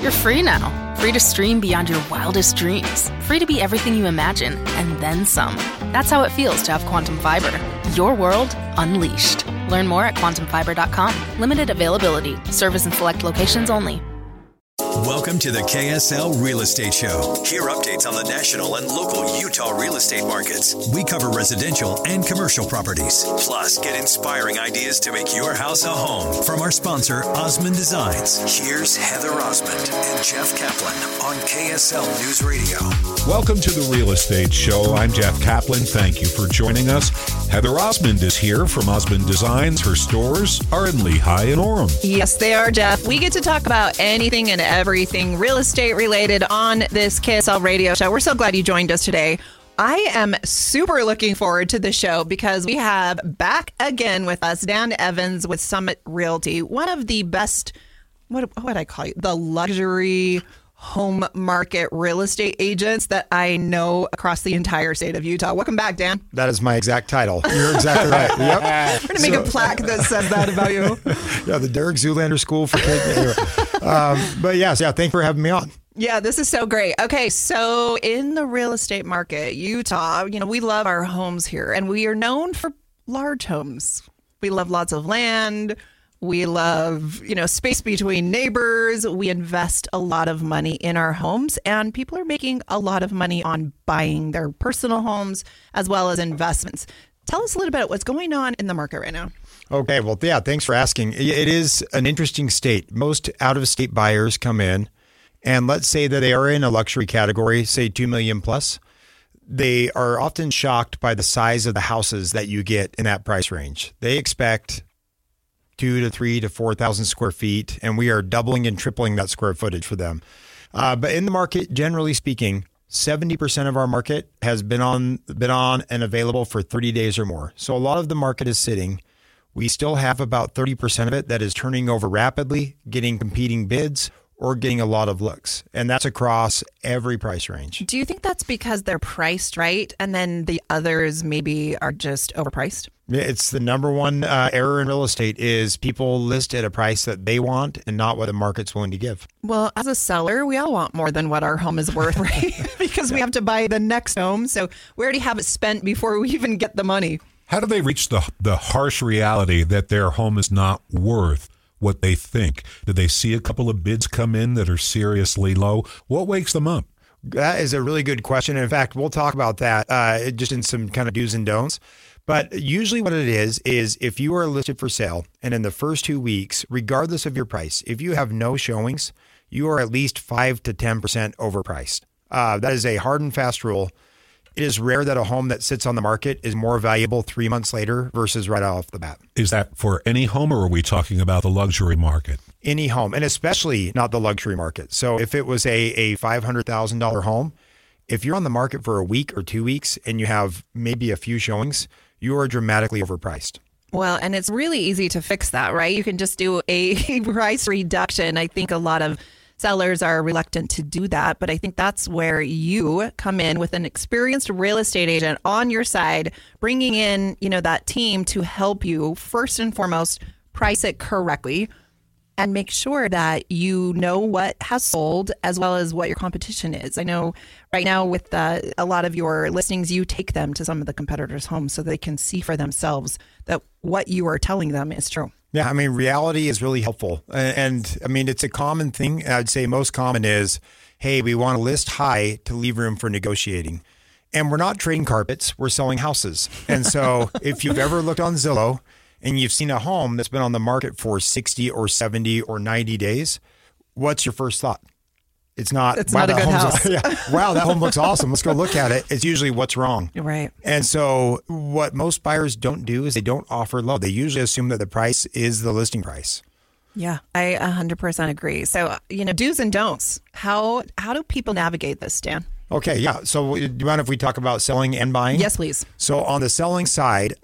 You're free now. Free to stream beyond your wildest dreams. Free to be everything you imagine, and then some. That's how it feels to have Quantum Fiber. Your world unleashed. Learn more at quantumfiber.com. Limited availability. Service in select locations only. Welcome to the KSL Real Estate Show. Hear updates on the national and local Utah real estate markets. We cover residential and commercial properties. Plus, get inspiring ideas to make your house a home from our sponsor, Osmond Designs. Here's Heather Osmond and Jeff Kaplan on KSL News Radio. Welcome to the Real Estate Show. I'm Jeff Kaplan. Thank you for joining us. Heather Osmond is here from Osmond Designs. Her stores are in Lehigh and Orem. Yes, they are, Jeff. We get to talk about anything and everything real estate related on this KSL radio show. We're so glad you joined us today. I am super looking forward to the show because we have back again with us Dan Evans with Summit Realty, one of the best, what would I call you? The luxury home market real estate agents that I know across the entire state of Utah. Welcome back, Dan. That is my exact title. You're exactly right. Yep. We're going to make a plaque that says that about you. Yeah, the Derek Zoolander School for Kids. Anyway. But yes, thanks for having me on. Yeah, this is so great. Okay, so in the real estate market, Utah, we love our homes here, and we are known for large homes. We love lots of land. We love, space between neighbors. We invest a lot of money in our homes, and people are making a lot of money on buying their personal homes as well as investments. Tell us a little bit about what's going on in the market right now. Okay, well, yeah, thanks for asking. It is an interesting state. Most out-of-state buyers come in, and let's say that they are in a luxury category, say 2 million plus. They are often shocked by the size of the houses that you get in that price range. They expect 2,000 to 3,000 to 4,000 square feet, and we are doubling and tripling that square footage for them. But in the market, generally speaking, 70% of our market has been on and available for 30 days or more. So a lot of the market is sitting. We still have about 30% of it that is turning over rapidly, getting competing bids, or getting a lot of looks. And that's across every price range. Do you think that's because they're priced right and then the others maybe are just overpriced? It's the number one error in real estate is people list at a price that they want and not what the market's willing to give. Well, as a seller, we all want more than what our home is worth, right? Because we have to buy the next home. So we already have it spent before we even get the money. How do they reach the harsh reality that their home is not worth what they think? Do they see a couple of bids come in that are seriously low? What wakes them up? That is a really good question. In fact, we'll talk about that just in some kind of do's and don'ts. But usually what it is if you are listed for sale and in the first 2 weeks, regardless of your price, if you have no showings, you are at least 5 to 10% overpriced. That is a hard and fast rule. It is rare that a home that sits on the market is more valuable 3 months later versus right off the bat. Is that for any home, or are we talking about the luxury market? Any home, and especially not the luxury market. So if it was a $500,000 home, if you're on the market for a week or 2 weeks and you have maybe a few showings, you are dramatically overpriced. Well, and it's really easy to fix that, right? You can just do a price reduction. I think a lot of sellers are reluctant to do that, but I think that's where you come in with an experienced real estate agent on your side, bringing in, that team to help you first and foremost price it correctly and make sure that you know what has sold as well as what your competition is. I know right now with a lot of your listings, you take them to some of the competitors' homes so they can see for themselves that what you are telling them is true. Yeah, reality is really helpful. And it's a common thing. I'd say most common is, hey, we want to list high to leave room for negotiating. And we're not trading carpets, we're selling houses. And so if you've ever looked on Zillow and you've seen a home that's been on the market for 60 or 70 or 90 days, what's your first thought? It's not a good house. Wow, that home looks awesome. Let's go look at it. It's usually what's wrong. Right. And so what most buyers don't do is they don't offer low. They usually assume that the price is the listing price. Yeah, I 100% agree. So, do's and don'ts. How do people navigate this, Dan? Okay, yeah. So do you mind if we talk about selling and buying? Yes, please. So on the selling side,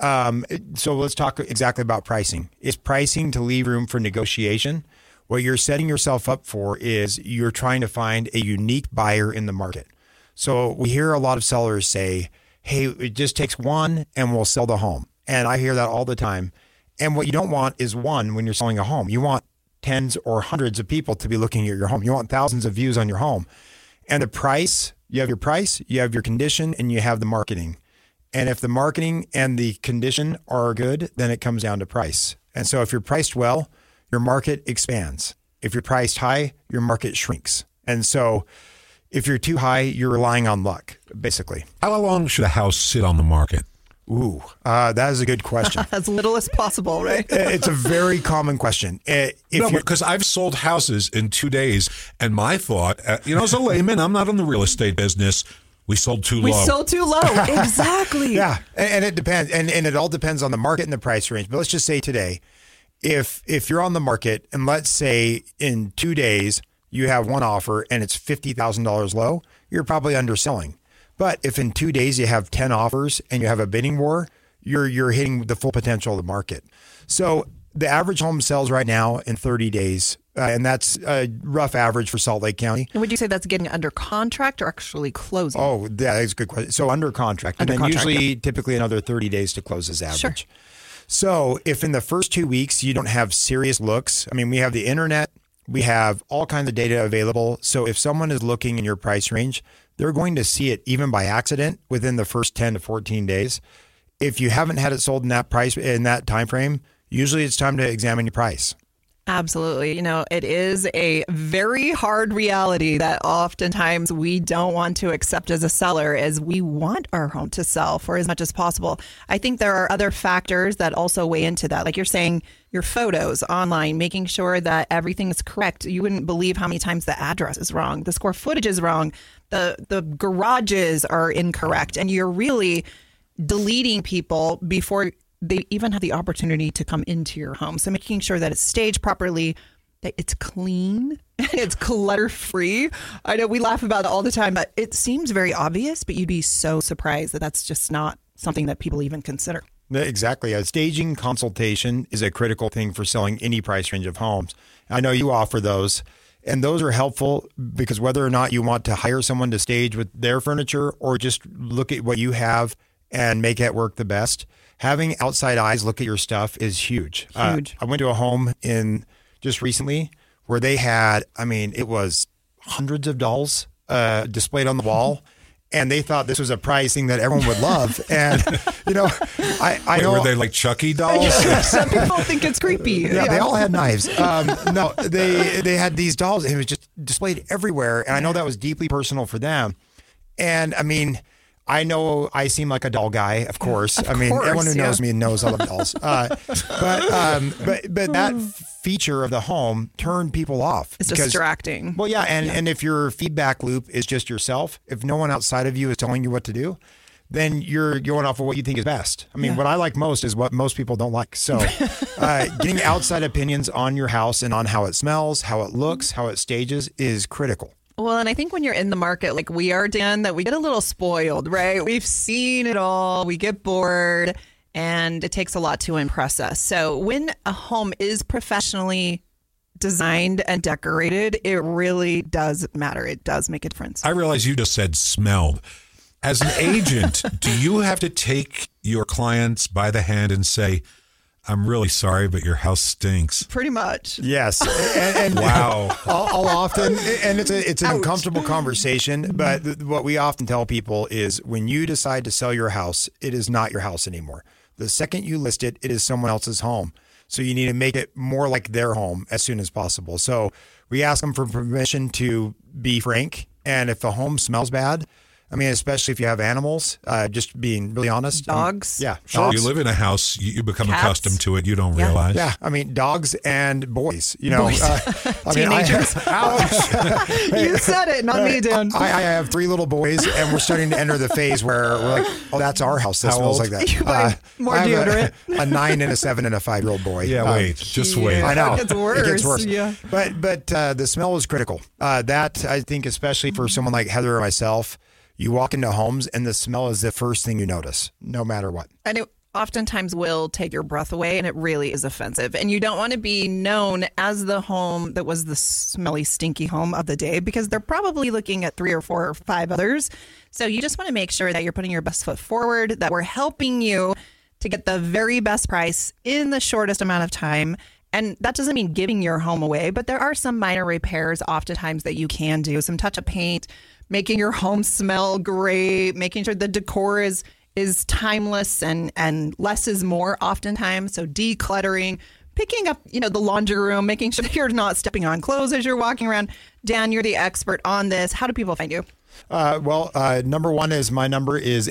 so let's talk exactly about pricing. Is pricing to leave room for negotiation? What you're setting yourself up for is you're trying to find a unique buyer in the market. So we hear a lot of sellers say, hey, it just takes one and we'll sell the home. And I hear that all the time. And what you don't want is one when you're selling a home. You want tens or hundreds of people to be looking at your home. You want thousands of views on your home. And the price, you have your price, you have your condition, and you have the marketing. And if the marketing and the condition are good, then it comes down to price. And so if you're priced well, your market expands. If you're priced high, your market shrinks. And so if you're too high, you're relying on luck, basically. How long should a house sit on the market? Ooh, that is a good question. As little as possible, right? It's a very common question. Because I've sold houses in 2 days, and my thought, as a layman, I'm not in the real estate business. We sold too low. We sold too low. Exactly. Yeah, and it depends, and it all depends on the market and the price range. But let's just say today, if you're on the market, and let's say in 2 days you have one offer and it's $50,000 low, you're probably underselling. But if in 2 days you have 10 offers and you have a bidding war, you're hitting the full potential of the market. So the average home sells right now in 30 days, and that's a rough average for Salt Lake County. And would you say that's getting under contract or actually closing? Oh, that is a good question. So under contract, typically another 30 days to close is average. Sure. So if in the first 2 weeks you don't have serious looks, I mean, we have the internet, we have all kinds of data available. So if someone is looking in your price range, they're going to see it even by accident within the first 10 to 14 days. If you haven't had it sold in that price in that time frame, usually it's time to examine your price. Absolutely. It is a very hard reality that oftentimes we don't want to accept as a seller, as we want our home to sell for as much as possible. I think there are other factors that also weigh into that. Like you're saying, your photos online, making sure that everything is correct. You wouldn't believe how many times the address is wrong, the square footage is wrong, the garages are incorrect, and you're really deleting people before they even have the opportunity to come into your home. So making sure that it's staged properly, that it's clean, it's clutter-free. I know we laugh about it all the time, but it seems very obvious, but you'd be so surprised that that's just not something that people even consider. Exactly. A staging consultation is a critical thing for selling any price range of homes. I know you offer those, and those are helpful because whether or not you want to hire someone to stage with their furniture or just look at what you have and make it work the best, having outside eyes look at your stuff is huge. I went to a home just recently where they had, it was hundreds of dolls displayed on the wall. And they thought this was a prize thing that everyone would love. And, I know. Were they like Chucky dolls? Some people think it's creepy. Yeah, they all had knives. No, they had these dolls and it was just displayed everywhere. And I know that was deeply personal for them. And I know I seem like a doll guy, of course. Everyone who knows me knows I love dolls. But that feature of the home turned people off. It's distracting. Well, yeah, and if your feedback loop is just yourself, if no one outside of you is telling you what to do, then you're going off of what you think is best. What I like most is what most people don't like. So getting outside opinions on your house and on how it smells, how it looks, how it stages is critical. Well, and I think when you're in the market like we are, Dan, that we get a little spoiled, right? We've seen it all. We get bored, and it takes a lot to impress us. So when a home is professionally designed and decorated, it really does matter. It does make a difference. I realize you just said smelled. As an agent, do you have to take your clients by the hand and say, I'm really sorry, but your house stinks? Pretty much. Yes. And wow. I'll often, and it's an uncomfortable conversation, but what we often tell people is when you decide to sell your house, it is not your house anymore. The second you list it, it is someone else's home. So you need to make it more like their home as soon as possible. So we ask them for permission to be frank. And if the home smells bad, especially if you have animals, just being really honest. Dogs. Yeah. Sure. Dogs. You live in a house, you become Cats. accustomed to it. You don't realize. Yeah. Dogs and boys, Boys. Teenagers. You said it, not me, Dan. I have 3 little boys, and we're starting to enter the phase where we're like, oh, that's our house that smells like that. You buy more deodorant. A 9 and a 7 and a 5-year-old boy. Yeah, just wait. I know. It gets worse. It gets worse. Yeah. But the smell is critical. That, I think, especially for someone like Heather or myself, you walk into homes and the smell is the first thing you notice, no matter what. And it oftentimes will take your breath away, and it really is offensive. And you don't want to be known as the home that was the smelly, stinky home of the day, because they're probably looking at 3 or 4 or 5 others. So you just want to make sure that you're putting your best foot forward, that we're helping you to get the very best price in the shortest amount of time. And that doesn't mean giving your home away, but there are some minor repairs oftentimes that you can do. Some touch of paint, making your home smell great, making sure the decor is timeless and less is more oftentimes. So decluttering, picking up, the laundry room, making sure that you're not stepping on clothes as you're walking around. Dan, you're the expert on this. How do people find you? Number one is my number is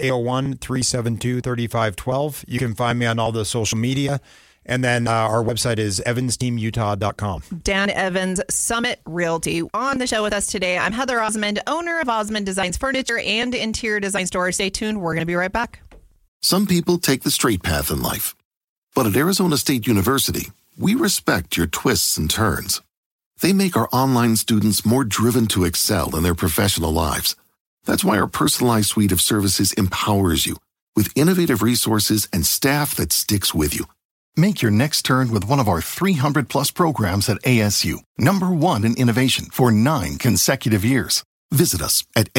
801-372-3512. You can find me on all the social media. And then our website is evansteamutah.com. Dan Evans, Summit Realty. On the show with us today, I'm Heather Osmond, owner of Osmond Designs Furniture and Interior Design Store. Stay tuned. We're going to be right back. Some people take the straight path in life. But at Arizona State University, we respect your twists and turns. They make our online students more driven to excel in their professional lives. That's why our personalized suite of services empowers you with innovative resources and staff that sticks with you. Make your next turn with one of our 300-plus programs at ASU, #1 in innovation for 9 consecutive years. Visit us at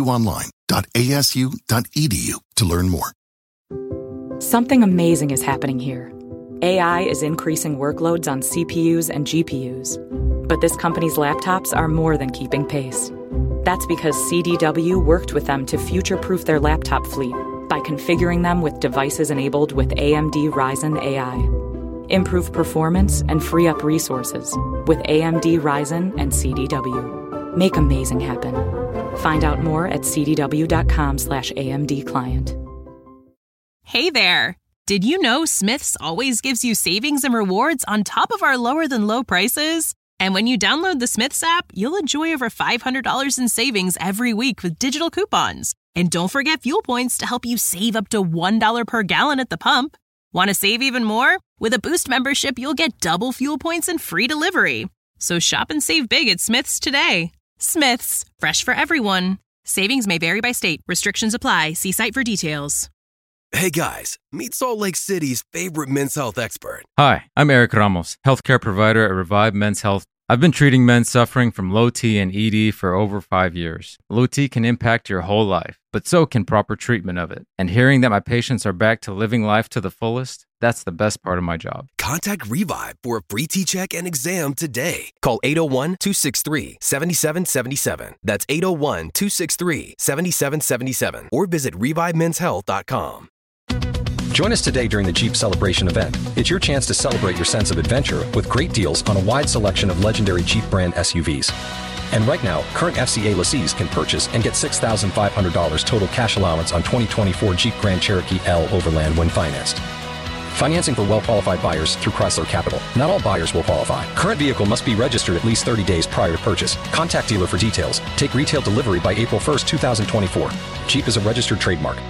asuonline.asu.edu to learn more. Something amazing is happening here. AI is increasing workloads on CPUs and GPUs. But this company's laptops are more than keeping pace. That's because CDW worked with them to future-proof their laptop fleet by configuring them with devices enabled with AMD Ryzen AI. Improve performance and free up resources with AMD Ryzen and CDW. Make amazing happen. Find out more at cdw.com/AMD client. Hey there! Did you know Smith's always gives you savings and rewards on top of our lower-than-low prices? And when you download the Smith's app, you'll enjoy over $500 in savings every week with digital coupons. And don't forget fuel points to help you save up to $1 per gallon at the pump. Want to save even more? With a Boost membership, you'll get double fuel points and free delivery. So shop and save big at Smith's today. Smith's, fresh for everyone. Savings may vary by state. Restrictions apply. See site for details. Hey guys, meet Salt Lake City's favorite men's health expert. Hi, I'm Eric Ramos, healthcare provider at Revive Men's Health. I've been treating men suffering from low T and ED for over 5 years. Low T can impact your whole life, but so can proper treatment of it. And hearing that my patients are back to living life to the fullest, that's the best part of my job. Contact Revive for a free T-check and exam today. Call 801-263-7777. That's 801-263-7777. Or visit ReviveMen'sHealth.com. Join us today during the Jeep Celebration event. It's your chance to celebrate your sense of adventure with great deals on a wide selection of legendary Jeep brand SUVs. And right now, current FCA lessees can purchase and get $6,500 total cash allowance on 2024 Jeep Grand Cherokee L Overland when financed. Financing for well-qualified buyers through Chrysler Capital. Not all buyers will qualify. Current vehicle must be registered at least 30 days prior to purchase. Contact dealer for details. Take retail delivery by April 1st, 2024. Jeep is a registered trademark.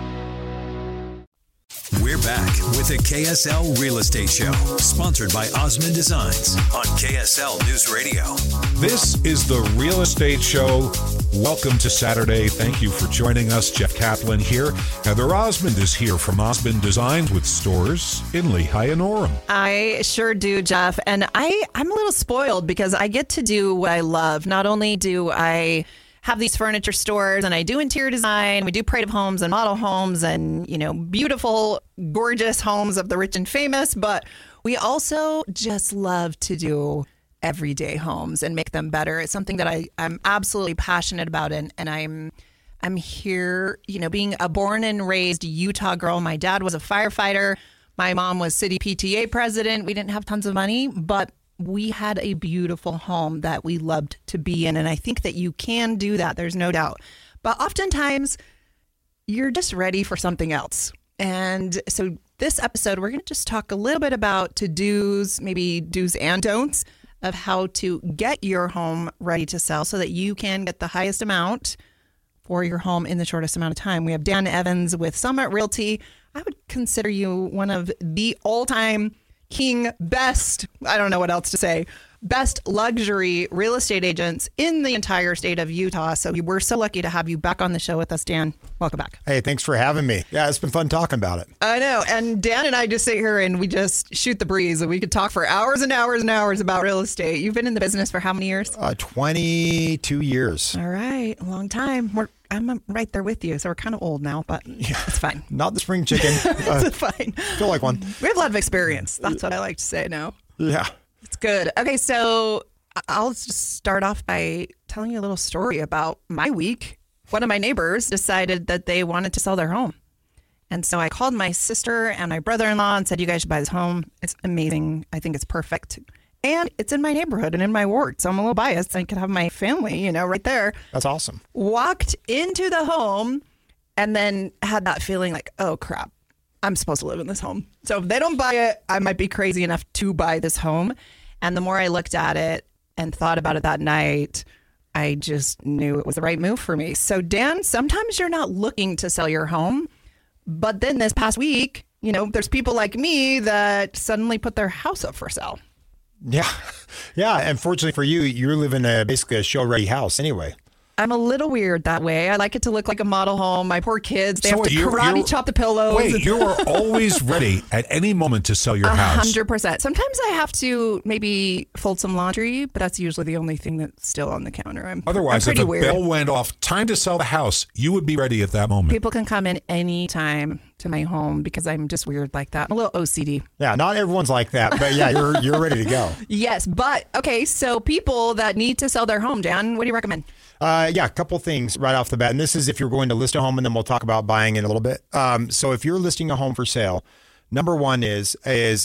We're back with the KSL Real Estate Show, sponsored by Osmond Designs on KSL News Radio. This is the Real Estate Show. Welcome to Saturday. Thank you for joining us. Jeff Kaplan here. Heather Osmond is here from Osmond Designs with stores in Lehigh and Orem. I sure do, Jeff. And I'm a little spoiled because I get to do what I love. Not only do I have these furniture stores and I do interior design, we do Parade of Homes and model homes and, beautiful, gorgeous homes of the rich and famous, but we also just love to do everyday homes and make them better. It's something that I'm absolutely passionate about, and I'm here, being a born and raised Utah girl. My dad was a firefighter. My mom was city PTA president. We didn't have tons of money, but we had a beautiful home that we loved to be in. And I think that you can do that. There's no doubt. But oftentimes you're just ready for something else. And so this episode, we're going to just talk a little bit about to-dos, maybe do's and don'ts of how to get your home ready to sell so that you can get the highest amount for your home in the shortest amount of time. We have Dan Evans with Summit Realty. I would consider you one of the all-time king, best, I don't know what else to say, best luxury real estate agents in the entire state of Utah. So we're so lucky to have you back on the show with us, Dan. Welcome back. Hey, thanks for having me. Yeah, it's been fun talking about it. I know. And Dan and I just sit here and we just shoot the breeze, and we could talk for hours and hours and hours about real estate. You've been in the business for how many years? 22 years. All right. A long time. I'm right there with you. So we're kind of old now, but it's fine. Not the spring chicken. It's fine. Feel like one. We have a lot of experience. That's what I like to say now. Yeah. It's good. Okay, so I'll just start off by telling you a little story about my week. One of my neighbors decided that they wanted to sell their home. And so I called my sister and my brother-in-law and said, you guys should buy this home. It's amazing. I think it's perfect. And it's in my neighborhood and in my ward. So I'm a little biased. I could have my family, right there. That's awesome. Walked into the home and then had that feeling like, oh, crap, I'm supposed to live in this home. So if they don't buy it, I might be crazy enough to buy this home. And the more I looked at it and thought about it that night, I just knew it was the right move for me. So Dan, sometimes you're not looking to sell your home. But then this past week, there's people like me that suddenly put their house up for sale. Yeah. Yeah. And fortunately for you, you're living basically a show-ready house anyway. I'm a little weird that way. I like it to look like a model home. My poor kids, they have to karate chop the pillows. Wait, you are always ready at any moment to sell your house. 100%. Sometimes I have to maybe fold some laundry, but that's usually the only thing that's still on the counter. Otherwise, I'm if the weird. bell went off, time to sell the house, you would be ready at that moment. People can come in anytime to my home because I'm just weird like that. I'm a little OCD. Yeah, not everyone's like that, but yeah, you're ready to go. Yes, but okay, so people that need to sell their home, Dan, what do you recommend? Yeah, a couple things right off the bat. And this is if you're going to list a home, and then we'll talk about buying in a little bit. So if you're listing a home for sale, number one is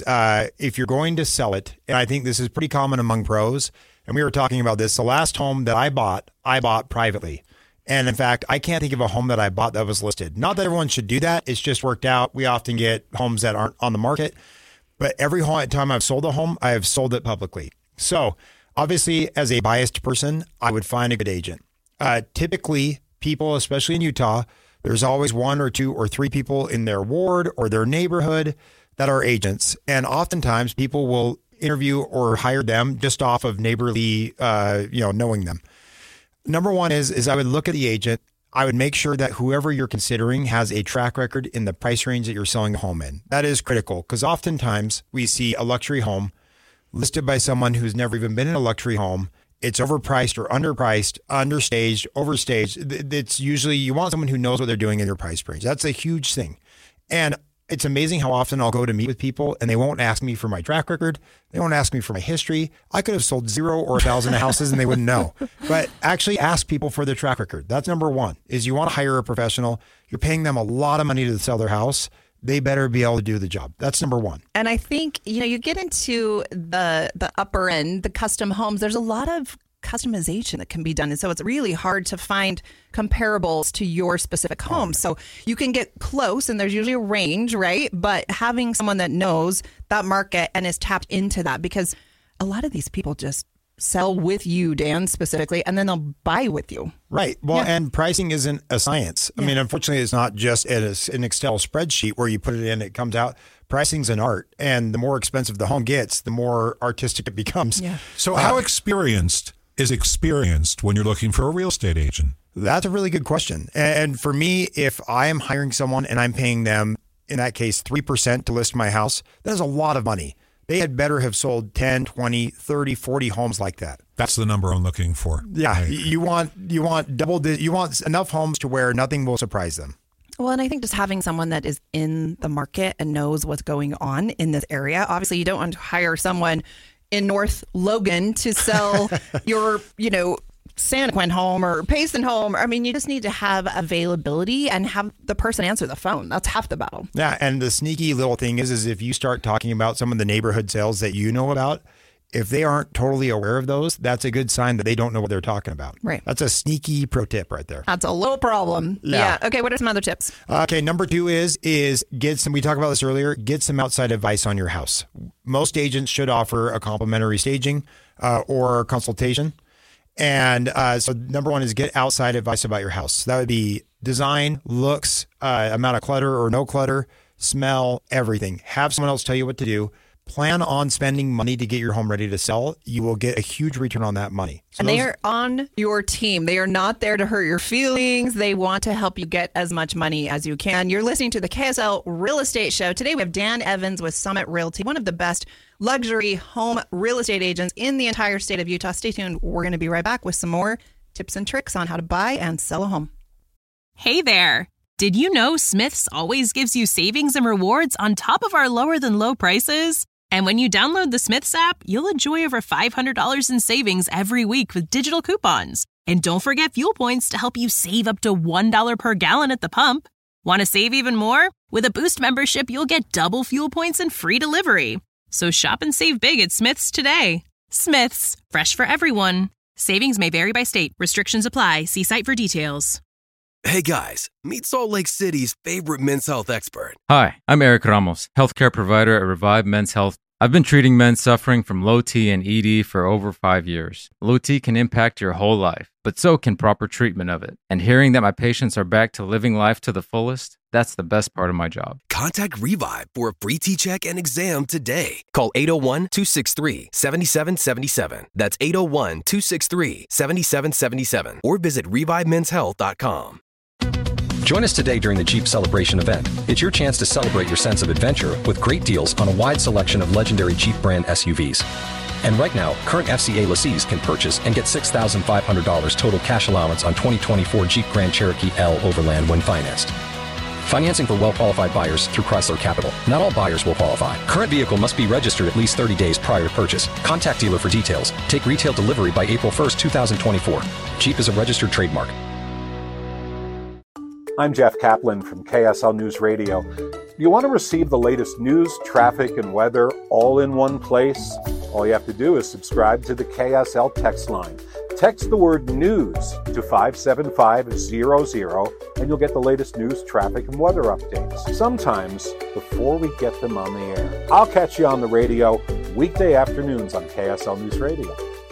if you're going to sell it, and I think this is pretty common among pros, and we were talking about this, the last home that I bought privately. And in fact, I can't think of a home that I bought that was listed. Not that everyone should do that. It's just worked out. We often get homes that aren't on the market. But every time I've sold a home, I have sold it publicly. So obviously, as a biased person, I would find a good agent. Typically, people, especially in Utah, there's always one or two or three people in their ward or their neighborhood that are agents. And oftentimes people will interview or hire them just off of neighborly, knowing them. Number one is I would look at the agent. I would make sure that whoever you're considering has a track record in the price range that you're selling a home in. That is critical because oftentimes we see a luxury home listed by someone who's never even been in a luxury home. It's overpriced or underpriced, understaged, overstaged. It's usually you want someone who knows what they're doing in their price range. That's a huge thing. And it's amazing how often I'll go to meet with people and they won't ask me for my track record. They won't ask me for my history. I could have sold 0 or 1,000 houses and they wouldn't know. But actually ask people for their track record. That's number one, is you want to hire a professional. You're paying them a lot of money to sell their house. They better be able to do the job. That's number one. And I think, you get into the upper end, the custom homes, there's a lot of customization that can be done. And so it's really hard to find comparables to your specific home. So you can get close and there's usually a range, right? But having someone that knows that market and is tapped into that, because a lot of these people just sell with you, Dan, specifically, and then they'll buy with you. Right. Well, and pricing isn't a science. I mean, unfortunately, it's not just an Excel spreadsheet where you put it in, it comes out. Pricing's an art. And the more expensive the home gets, the more artistic it becomes. Yeah. So how experienced is experienced when you're looking for a real estate agent? That's a really good question. And for me, if I am hiring someone and I'm paying them, in that case, 3% to list my house, that is a lot of money. They had better have sold 10, 20, 30, 40 homes like that. That's the number I'm looking for. Yeah. Right. You want you want enough homes to where nothing will surprise them. Well, and I think just having someone that is in the market and knows what's going on in this area. Obviously, you don't want to hire someone in North Logan to sell your, Santaquin home or Payson home. I mean, you just need to have availability and have the person answer the phone. That's half the battle. Yeah. And the sneaky little thing is if you start talking about some of the neighborhood sales that you know about, if they aren't totally aware of those, that's a good sign that they don't know what they're talking about. Right. That's a sneaky pro tip right there. That's a little problem. Yeah. Okay. What are some other tips? Okay. Number 2 is get some, we talked about this earlier, get some outside advice on your house. Most agents should offer a complimentary staging or consultation. And so number 1 is get outside advice about your house. So that would be design, looks, amount of clutter or no clutter, smell, everything. Have someone else tell you what to do. Plan on spending money to get your home ready to sell. You will get a huge return on that money. So and they are on your team. They are not there to hurt your feelings. They want to help you get as much money as you can. You're listening to the KSL Real Estate Show. Today we have Dan Evans with Summit Realty, one of the best luxury home real estate agents in the entire state of Utah. Stay tuned. We're going to be right back with some more tips and tricks on how to buy and sell a home. Hey there. Did you know Smith's always gives you savings and rewards on top of our lower than low prices? And when you download the Smiths app, you'll enjoy over $500 in savings every week with digital coupons. And don't forget fuel points to help you save up to $1 per gallon at the pump. Want to save even more? With a Boost membership, you'll get double fuel points and free delivery. So shop and save big at Smith's today. Smith's, fresh for everyone. Savings may vary by state. Restrictions apply. See site for details. Hey guys, meet Salt Lake City's favorite men's health expert. Hi, I'm Eric Ramos, healthcare provider at Revive Men's Health. I've been treating men suffering from low T and ED for over 5 years. Low T can impact your whole life, but so can proper treatment of it. And hearing that my patients are back to living life to the fullest, that's the best part of my job. Contact Revive for a free T-check and exam today. Call 801-263-7777. That's 801-263-7777. Or visit ReviveMen'sHealth.com. Join us today during the Jeep Celebration event. It's your chance to celebrate your sense of adventure with great deals on a wide selection of legendary Jeep brand SUVs. And right now, current FCA lessees can purchase and get $6,500 total cash allowance on 2024 Jeep Grand Cherokee L Overland when financed. Financing for well-qualified buyers through Chrysler Capital. Not all buyers will qualify. Current vehicle must be registered at least 30 days prior to purchase. Contact dealer for details. Take retail delivery by April 1st, 2024. Jeep is a registered trademark. I'm Jeff Kaplan from KSL News Radio. You want to receive the latest news, traffic, and weather all in one place? All you have to do is subscribe to the KSL text line. Text the word news to 57500 and you'll get the latest news, traffic, and weather updates, sometimes before we get them on the air. I'll catch you on the radio weekday afternoons on KSL News Radio.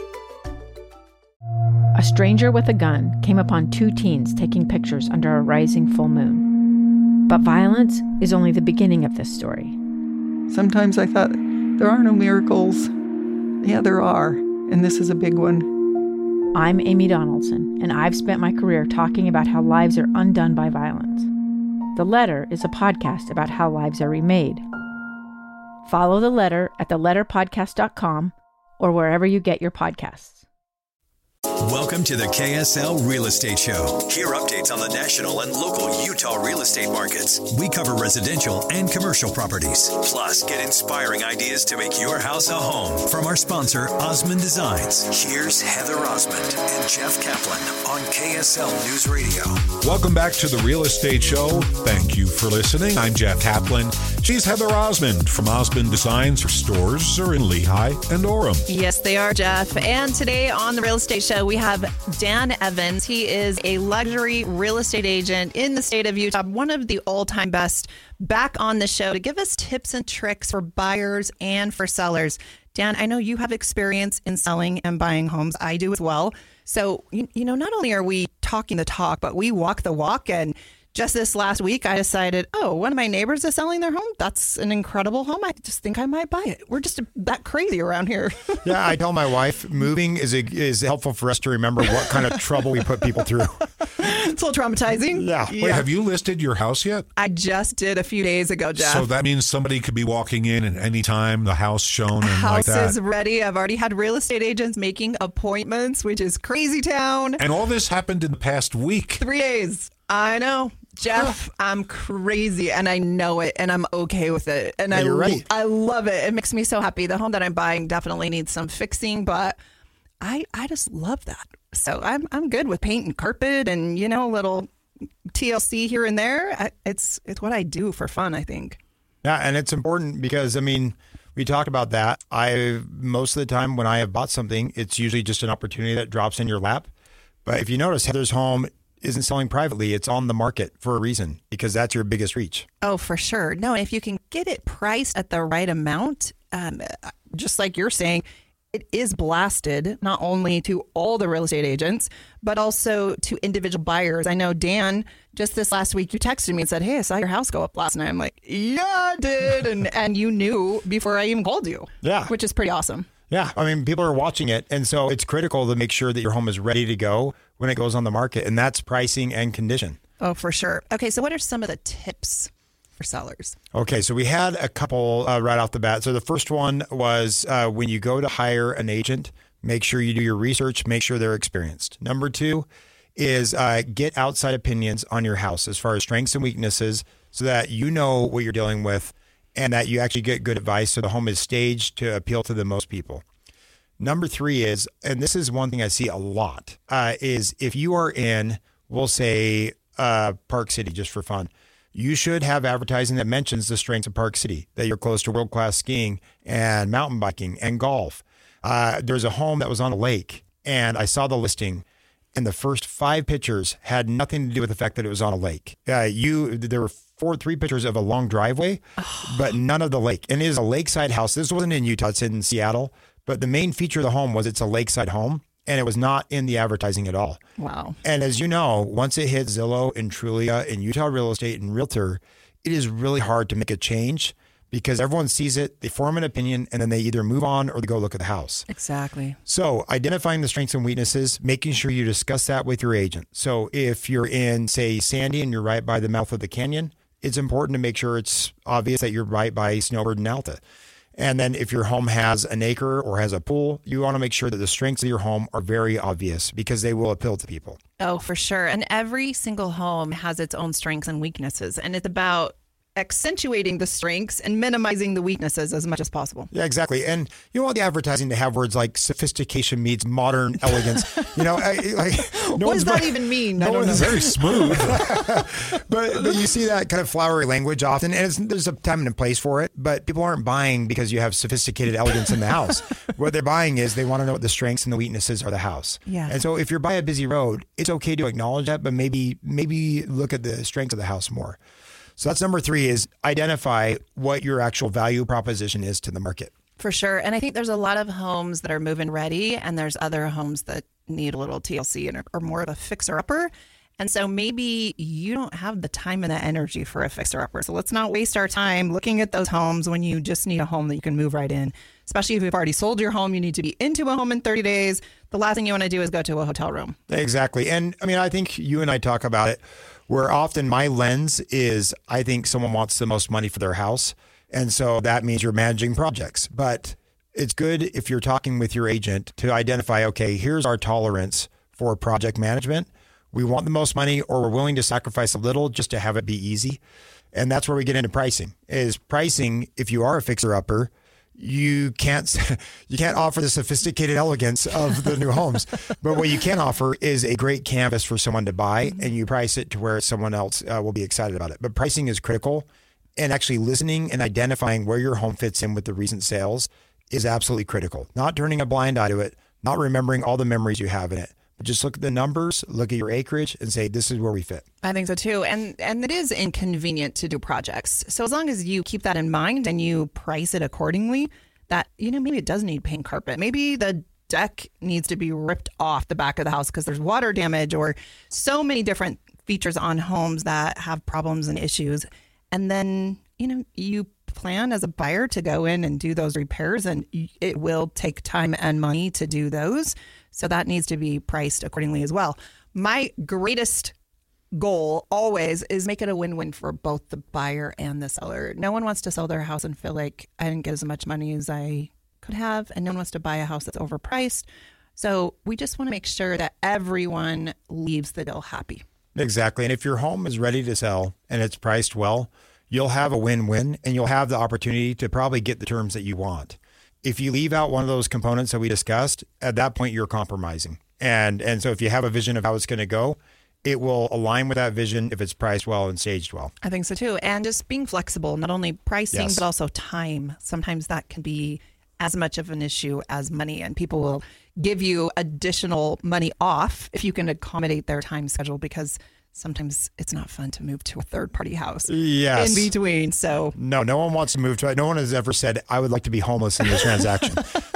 A stranger with a gun came upon two teens taking pictures under a rising full moon. But violence is only the beginning of this story. Sometimes I thought, there are no miracles. Yeah, there are, and this is a big one. I'm Amy Donaldson, and I've spent my career talking about how lives are undone by violence. The Letter is a podcast about how lives are remade. Follow The Letter at theletterpodcast.com or wherever you get your podcasts. Welcome to the KSL Real Estate Show. Hear updates on the national and local Utah real estate markets. We cover residential and commercial properties. Plus, get inspiring ideas to make your house a home from our sponsor, Osmond Designs. Here's Heather Osmond and Jeff Kaplan on KSL News Radio. Welcome back to the Real Estate Show. Thank you for listening. I'm Jeff Kaplan. She's Heather Osmond from Osmond Designs. Her stores are in Lehigh and Orem. Yes, they are, Jeff. And today on the Real Estate Show, we have Dan Evans. He is a luxury real estate agent in the state of Utah, one of the all-time best, back on the show to give us tips and tricks for buyers and for sellers. Dan, I know you have experience in selling and buying homes. I do as well. So, you know, not only are we talking the talk, but we walk the walk. And just this last week, I decided, one of my neighbors is selling their home. That's an incredible home. I just think I might buy it. We're just that crazy around here. Yeah, I tell my wife, moving is helpful for us to remember what kind of trouble we put people through. It's a little traumatizing. Yeah. Wait, have you listed your house yet? I just did a few days ago, Jeff. So that means somebody could be walking in at any time, the house shown and like that. House is ready. I've already had real estate agents making appointments, which is crazy town. And all this happened in the past week. 3 days. I know. Jeff, I'm crazy and I know it and I'm okay with it. And you're right. I love it. It makes me so happy. The home that I'm buying definitely needs some fixing, but I just love that. So I'm good with paint and carpet and, you know, a little TLC here and there. It's what I do for fun, I think. Yeah, and it's important because, I mean, we talked about that. Most of the time when I have bought something, it's usually just an opportunity that drops in your lap. But if you notice, Heather's home isn't selling privately. It's on the market for a reason because that's your biggest reach. Oh, for sure. No, if you can get it priced at the right amount, just like you're saying, it is blasted not only to all the real estate agents, but also to individual buyers. I know, Dan, just this last week, you texted me and said, hey, I saw your house go up last night. I'm like, yeah, I did. And you knew before I even called you. Yeah. Which is pretty awesome. Yeah. I mean, people are watching it. And so it's critical to make sure that your home is ready to go when it goes on the market. And that's pricing and condition. Oh, for sure. Okay. So what are some of the tips for sellers? Okay. So we had a couple right off the bat. So the first one was when you go to hire an agent, make sure you do your research, make sure they're experienced. Number two is get outside opinions on your house as far as strengths and weaknesses so that you know what you're dealing with and that you actually get good advice so the home is staged to appeal to the most people. Number 3 is, and this is one thing I see a lot, is if you are in, we'll say, Park City, just for fun, you should have advertising that mentions the strengths of Park City, that you're close to world-class skiing and mountain biking and golf. There's a home that was on a lake, and I saw the listing, and the first 5 pictures had nothing to do with the fact that it was on a lake. There were 3 pictures of a long driveway, but none of the lake. And it is a lakeside house. This wasn't in Utah, it's in Seattle. But the main feature of the home was it's a lakeside home, and it was not in the advertising at all. Wow. And as you know, once it hits Zillow and Trulia and Utah Real Estate and Realtor, it is really hard to make a change because everyone sees it, they form an opinion, and then they either move on or they go look at the house. Exactly. So identifying the strengths and weaknesses, making sure you discuss that with your agent. So if you're in, say, Sandy and you're right by the mouth of the canyon, it's important to make sure it's obvious that you're right by Snowbird and Alta. And then if your home has an acre or has a pool, you want to make sure that the strengths of your home are very obvious because they will appeal to people. Oh, for sure. And every single home has its own strengths and weaknesses. And it's about accentuating the strengths and minimizing the weaknesses as much as possible. Yeah, exactly. And you want the advertising to have words like sophistication meets modern elegance. What does that even mean? No one's very smooth. but you see that kind of flowery language often, and there's a time and a place for it, but people aren't buying because you have sophisticated elegance in the house. What they're buying is they want to know what the strengths and the weaknesses are of the house. Yeah. And so if you're by a busy road, it's okay to acknowledge that, but maybe look at the strengths of the house more. So that's number 3 is identify what your actual value proposition is to the market. For sure. And I think there's a lot of homes that are move-in ready, and there's other homes that need a little TLC and are more of a fixer-upper. And so maybe you don't have the time and the energy for a fixer-upper. So let's not waste our time looking at those homes when you just need a home that you can move right in. Especially if you've already sold your home, you need to be into a home in 30 days. The last thing you want to do is go to a hotel room. Exactly. And I mean, I think you and I talk about it where often my lens is I think someone wants the most money for their house. And so that means you're managing projects. But it's good if you're talking with your agent to identify, okay, here's our tolerance for project management. We want the most money, or we're willing to sacrifice a little just to have it be easy. And that's where we get into pricing. If you are a fixer-upper, you can't offer the sophisticated elegance of the new homes, but what you can offer is a great canvas for someone to buy, and you price it to where someone else will be excited about it. But pricing is critical, and actually listening and identifying where your home fits in with the recent sales is absolutely critical. Not turning a blind eye to it, not remembering all the memories you have in it, but just look at the numbers, look at your acreage, and say, this is where we fit. I think so too. And it is inconvenient to do projects. So as long as you keep that in mind and you price it accordingly, that, maybe it does need paint carpet. Maybe the deck needs to be ripped off the back of the house because there's water damage, or so many different features on homes that have problems and issues. And then, you plan as a buyer to go in and do those repairs, and it will take time and money to do those. So that needs to be priced accordingly as well. My greatest goal always is make it a win-win for both the buyer and the seller. No one wants to sell their house and feel like I didn't get as much money as I could have, and no one wants to buy a house that's overpriced. So we just want to make sure that everyone leaves the deal happy. Exactly. And if your home is ready to sell and it's priced well, you'll have a win-win, and you'll have the opportunity to probably get the terms that you want. If you leave out one of those components that we discussed, at that point, you're compromising. And so if you have a vision of how it's going to go, it will align with that vision if it's priced well and staged well. I think so too. And just being flexible, not only pricing, Yes. but also time. Sometimes that can be as much of an issue as money, and people will give you additional money off if you can accommodate their time schedule, because sometimes it's not fun to move to a third-party house Yes. in between. So No one wants to move to it. No one has ever said, I would like to be homeless in this transaction.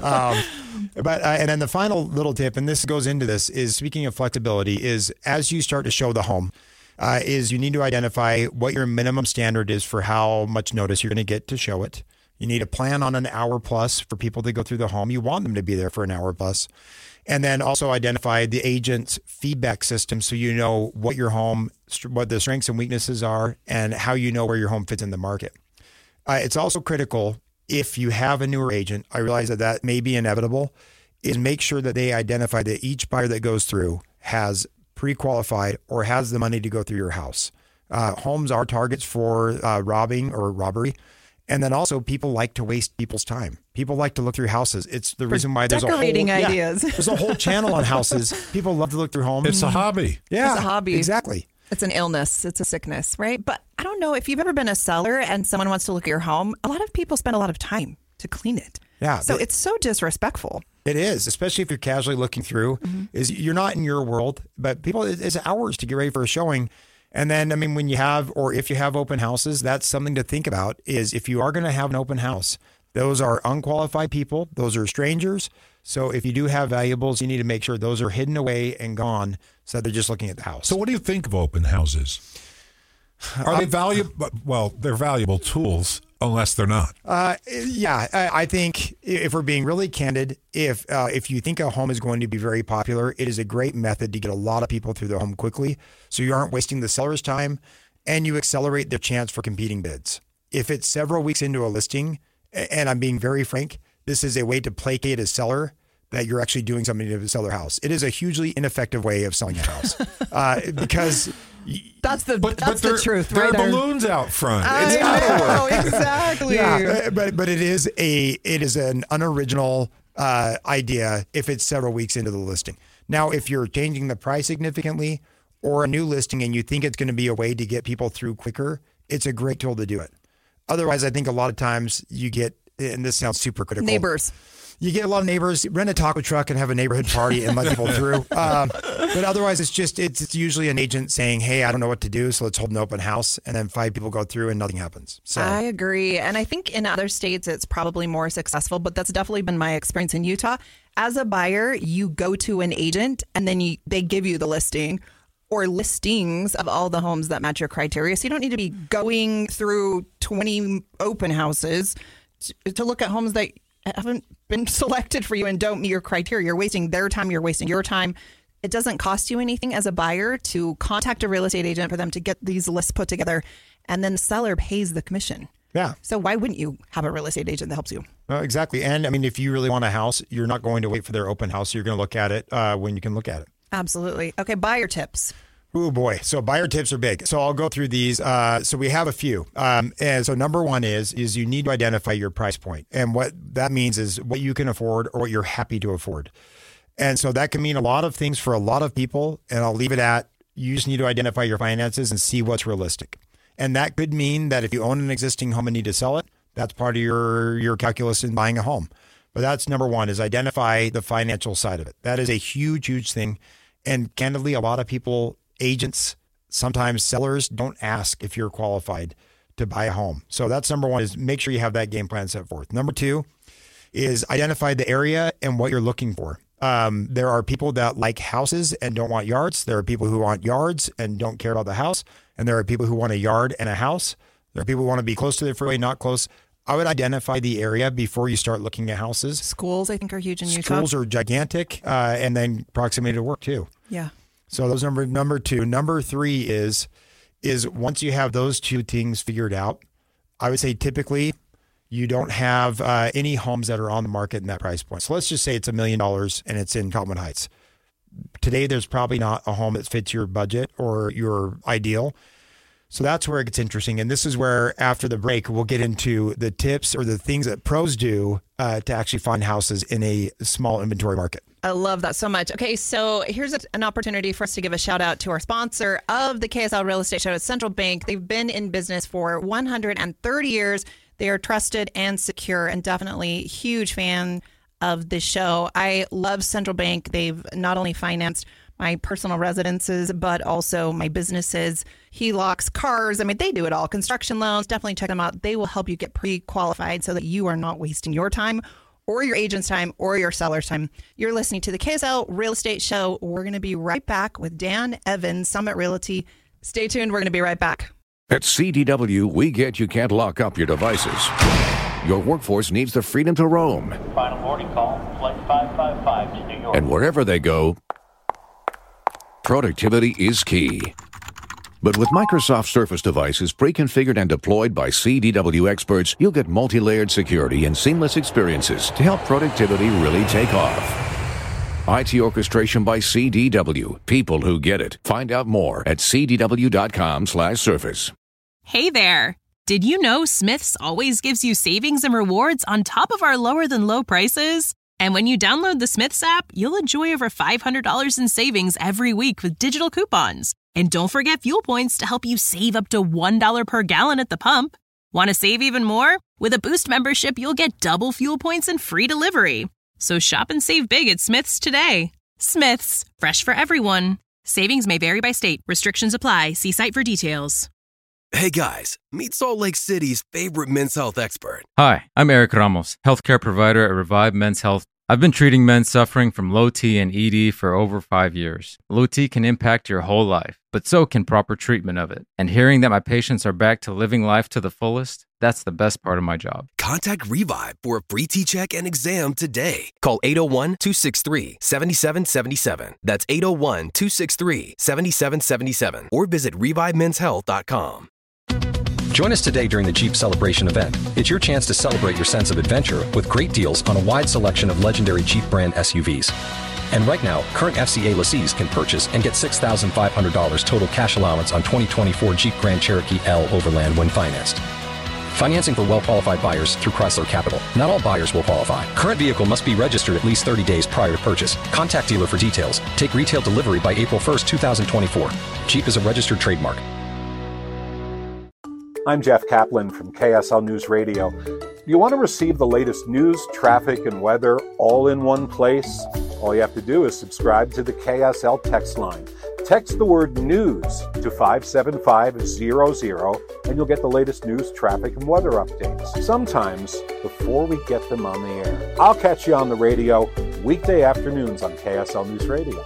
And then the final little tip, and this goes into this, is speaking of flexibility, is as you start to show the home, is you need to identify what your minimum standard is for how much notice you're going to get to show it. You need a plan on an hour plus for people to go through the home. You want them to be there for an hour plus. And then also identify the agent's feedback system so you know what your home, what the strengths and weaknesses are, and how you know where your home fits in the market. It's also critical, if you have a newer agent, I realize that may be inevitable, is make sure that they identify that each buyer that goes through has pre-qualified or has the money to go through your house. Homes are targets for robbing or robbery. And then also people like to waste people's time. People like to look through houses. It's the reason why there's decorating ideas. There's a whole channel on houses. People love to look through homes. It's a hobby. Yeah, it's a hobby. Exactly. It's an illness. It's a sickness, right? But I don't know if you've ever been a seller and someone wants to look at your home. A lot of people spend a lot of time to clean it. Yeah. So it's so disrespectful. It is, especially if you're casually looking through. Is you're not in your world, but people, it's hours to get ready for a showing. And then, I mean, when you have, or if you have open houses, that's something to think about is if you are going to have an open house, those are unqualified people. Those are strangers. So if you do have valuables, you need to make sure those are hidden away and gone so that they're just looking at the house. So what do you think of open houses? Are they valuable? Well, they're valuable tools unless they're not. Yeah, I think if we're being really candid, if you think a home is going to be very popular, it is a great method to get a lot of people through the home quickly. So you aren't wasting the seller's time and you accelerate their chance for competing bids. If it's several weeks into a listing, and I'm being very frank, this is a way to placate a seller that you're actually doing something to sell their house. It is a hugely ineffective way of selling a house because that's the truth. There right are balloons out front. It's out of work. Exactly. Yeah, but it is an unoriginal idea if it's several weeks into the listing. Now, if you're changing the price significantly or a new listing and you think it's going to be a way to get people through quicker, it's a great tool to do it. Otherwise, I think a lot of times you get, and this sounds super critical. Neighbors. You get a lot of neighbors, rent a taco truck and have a neighborhood party and let people through. But otherwise, it's usually an agent saying, hey, I don't know what to do, so let's hold an open house. And then 5 people go through and nothing happens. So I agree. And I think in other states, it's probably more successful, but that's definitely been my experience in Utah. As a buyer, you go to an agent and then they give you the listing or listings of all the homes that match your criteria. So you don't need to be going through 20 open houses to look at homes that haven't been selected for you and don't meet your criteria. You're wasting their time. You're wasting your time. It doesn't cost you anything as a buyer to contact a real estate agent for them to get these lists put together, and then the seller pays the commission. Yeah. So why wouldn't you have a real estate agent that helps you? Exactly. And I mean, if you really want a house, you're not going to wait for their open house. You're going to look at it when you can look at it. Absolutely. Okay, buyer tips. Oh boy. So buyer tips are big. So I'll go through these. So we have a few. And so number one is you need to identify your price point. And what that means is what you can afford or what you're happy to afford. And so that can mean a lot of things for a lot of people. And I'll leave it at, you just need to identify your finances and see what's realistic. And that could mean that if you own an existing home and need to sell it, that's part of your calculus in buying a home. But that's number one, is identify the financial side of it. That is a huge, huge thing. And candidly, a lot of people, agents, sometimes sellers, don't ask if you're qualified to buy a home. So that's number one, is make sure you have that game plan set forth. Number two is identify the area and what you're looking for. There are people that like houses and don't want yards. There are people who want yards and don't care about the house. And there are people who want a yard and a house. There are people who want to be close to the freeway, not close. I would identify the area before you start looking at houses. Schools, I think, are huge in Utah. Schools are gigantic, and then proximity to work too. Yeah. So those number two. Number three is once you have those two things figured out, I would say typically you don't have any homes that are on the market in that price point. So let's just say it's $1 million and it's in Cottonwood Heights. Today, there's probably not a home that fits your budget or your ideal. So that's where it gets interesting. And this is where, after the break, we'll get into the tips or the things that pros do to actually find houses in a small inventory market. I love that so much. Okay, so here's an opportunity for us to give a shout out to our sponsor of the KSL Real Estate Show, Central Bank. They've been in business for 130 years. They are trusted and secure, and definitely huge fan of this show. I love Central Bank. They've not only financed my personal residences, but also my businesses, HELOCs, cars. I mean, they do it all. Construction loans, definitely check them out. They will help you get pre-qualified so that you are not wasting your time or your agent's time or your seller's time. You're listening to the KSL Real Estate Show. We're going to be right back with Dan Evans, Summit Realty. Stay tuned. We're going to be right back. At CDW, we get you can't lock up your devices. Your workforce needs the freedom to roam. Final boarding call, flight 555 to New York. And wherever they go, productivity is key. But with Microsoft Surface devices pre-configured and deployed by CDW experts, you'll get multi-layered security and seamless experiences to help productivity really take off. IT orchestration by CDW. People who get it. Find out more at cdw.com/surface. Hey there. Did you know Smith's always gives you savings and rewards on top of our lower than low prices? And when you download the Smith's app, you'll enjoy over $500 in savings every week with digital coupons. And don't forget fuel points to help you save up to $1 per gallon at the pump. Want to save even more? With a Boost membership, you'll get double fuel points and free delivery. So shop and save big at Smith's today. Smith's, fresh for everyone. Savings may vary by state. Restrictions apply. See site for details. Hey guys, meet Salt Lake City's favorite men's health expert. Hi, I'm Eric Ramos, healthcare provider at Revive Men's Health. I've been treating men suffering from low T and ED for over 5 years. Low T can impact your whole life, but so can proper treatment of it. And hearing that my patients are back to living life to the fullest, that's the best part of my job. Contact Revive for a free T-check and exam today. Call 801-263-7777. That's 801-263-7777. Or visit ReviveMen'sHealth.com. Join us today during the Jeep Celebration event. It's your chance to celebrate your sense of adventure with great deals on a wide selection of legendary Jeep brand SUVs. And right now, current FCA lessees can purchase and get $6,500 total cash allowance on 2024 Jeep Grand Cherokee L Overland when financed. Financing for well-qualified buyers through Chrysler Capital. Not all buyers will qualify. Current vehicle must be registered at least 30 days prior to purchase. Contact dealer for details. Take retail delivery by April 1st, 2024. Jeep is a registered trademark. I'm Jeff Kaplan from KSL News Radio. You want to receive the latest news, traffic, and weather all in one place? All you have to do is subscribe to the KSL text line. Text the word news to 57500 and you'll get the latest news, traffic, and weather updates, sometimes before we get them on the air. I'll catch you on the radio weekday afternoons on KSL News Radio.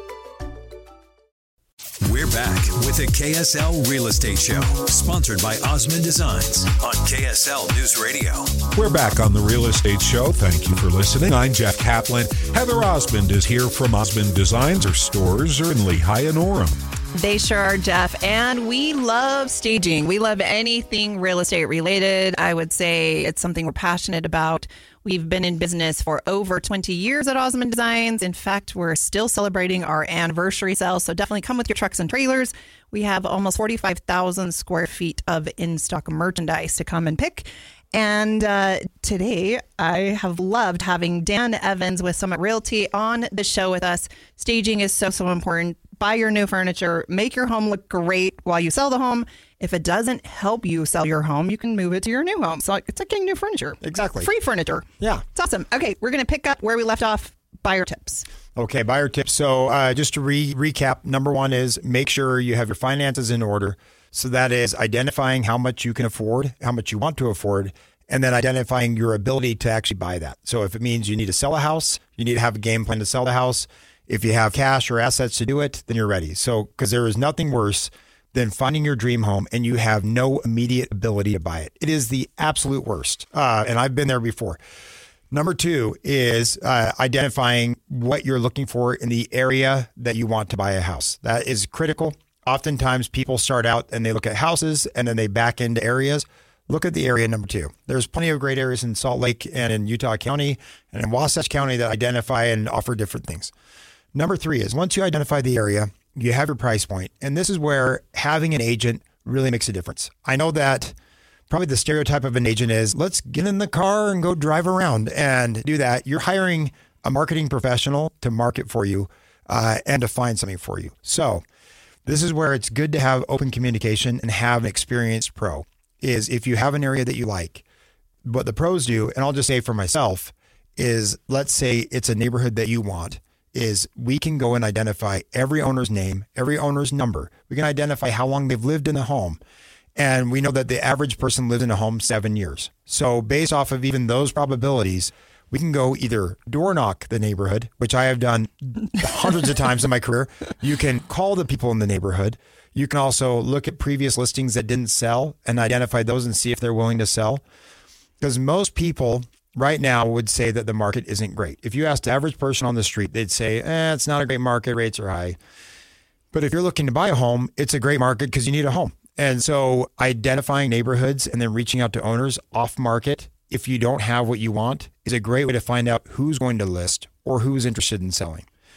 We're back with the KSL Real Estate Show, sponsored by Osmond Designs on KSL News Radio. We're back on the Real Estate Show. Thank you for listening. I'm Jeff Kaplan. Heather Osmond is here from Osmond Designs. Her stores are in Lehigh and Orem. They sure are, Jeff. And we love staging. We love anything real estate related. I would say it's something we're passionate about. We've been in business for over 20 years at Osmond Designs. In fact, we're still celebrating our anniversary sale. So definitely come with your trucks and trailers. We have almost 45,000 square feet of in-stock merchandise to come and pick. And today, I have loved having Dan Evans with Summit Realty on the show with us. Staging is so important. Buy your new furniture. Make your home look great while you sell the home. If it doesn't help you sell your home, you can move it to your new home. So it's like getting new furniture. Exactly. Free furniture. Yeah. It's awesome. Okay, we're going to pick up where we left off. Buyer tips. Okay, buyer tips. So just to recap, number one is make sure you have your finances in order. So that is identifying how much you can afford, how much you want to afford, and then identifying your ability to actually buy that. So if it means you need to sell a house, you need to have a game plan to sell the house. If you have cash or assets to do it, then you're ready. So because there is nothing worse than finding your dream home and you have no immediate ability to buy it. It is the absolute worst. And I've been there before. Number two is identifying what you're looking for in the area that you want to buy a house. That is critical. Oftentimes people start out and they look at houses and then they back into areas. Look at the area number two. There's plenty of great areas in Salt Lake and in Utah County and in Wasatch County that identify and offer different things. Number three is once you identify the area, you have your price point. And this is where having an agent really makes a difference. I know that probably the stereotype of an agent is let's get in the car and go drive around and do that. You're hiring a marketing professional to market for you and to find something for you. So this is where it's good to have open communication and have an experienced pro. Is if you have an area that you like, what the pros do, and I'll just say for myself, is let's say it's a neighborhood that you want, is we can go and identify every owner's name, every owner's number. We can identify how long they've lived in the home. And we know that the average person lives in a home 7 years. So based off of even those probabilities, we can go either door knock the neighborhood, which I have done hundreds of times in my career. You can call the people in the neighborhood. You can also look at previous listings that didn't sell and identify those and see if they're willing to sell. Because most people right now would say that the market isn't great. If you asked the average person on the street, they'd say, it's not a great market, rates are high. But if you're looking to buy a home, it's a great market because you need a home. And so identifying neighborhoods and then reaching out to owners off market, if you don't have what you want, is a great way to find out who's going to list or who's interested in selling.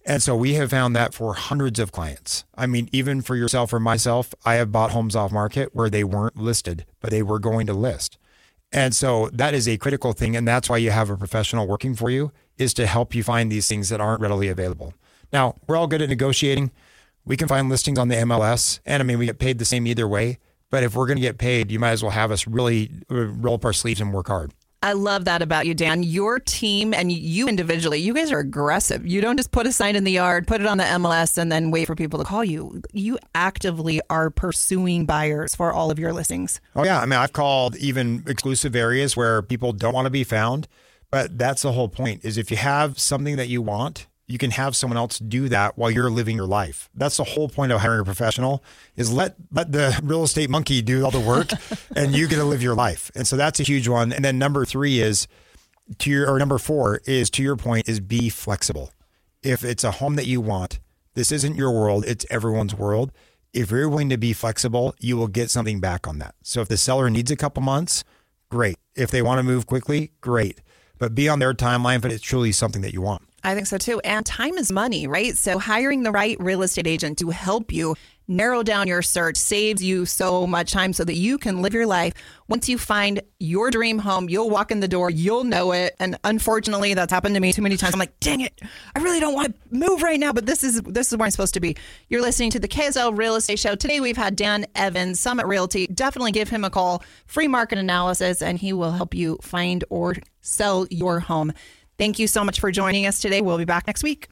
And so we have found that for hundreds of clients. I mean, even for yourself or myself, I have bought homes off market where they weren't listed, but they were going to list. And so that is a critical thing. And that's why you have a professional working for you, is to help you find these things that aren't readily available. Now, we're all good at negotiating. We can find listings on the MLS. And I mean, we get paid the same either way. But if we're going to get paid, you might as well have us really roll up our sleeves and work hard. I love that about you, Dan. Your team and you individually, you guys are aggressive. You don't just put a sign in the yard, put it on the MLS, and then wait for people to call you. You actively are pursuing buyers for all of your listings. Oh, yeah. I mean, I've called even exclusive areas where people don't want to be found. But that's the whole point, is if you have something that you want, you can have someone else do that while you're living your life. That's the whole point of hiring a professional, is let the real estate monkey do all the work and you get to live your life. And so that's a huge one. And then number four is, to your point, is be flexible. If it's a home that you want, this isn't your world, it's everyone's world. If you're willing to be flexible, you will get something back on that. So if the seller needs a couple months, great. If they want to move quickly, great. But be on their timeline if it's truly something that you want. I think so too. And time is money, right? So hiring the right real estate agent to help you narrow down your search saves you so much time so that you can live your life. Once you find your dream home, you'll walk in the door, you'll know it. And unfortunately, that's happened to me too many times. I'm like, dang it, I really don't want to move right now, but this is where I'm supposed to be. You're listening to the KSL Real Estate Show. Today, we've had Dan Evans, Summit Realty. Definitely give him a call, free market analysis, and he will help you find or sell your home. Thank you so much for joining us today. We'll be back next week.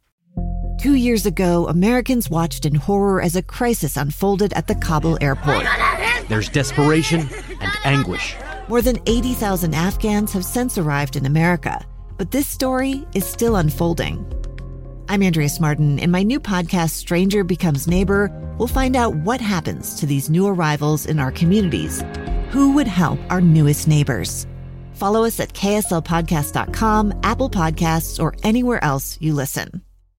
2 years ago, Americans watched in horror as a crisis unfolded at the Kabul airport. There's desperation and anguish. More than 80,000 Afghans have since arrived in America, but this story is still unfolding. I'm Andrea Smartin. In my new podcast, Stranger Becomes Neighbor, we'll find out what happens to these new arrivals in our communities. Who would help our newest neighbors? Follow us at kslpodcast.com, Apple Podcasts, or anywhere else you listen.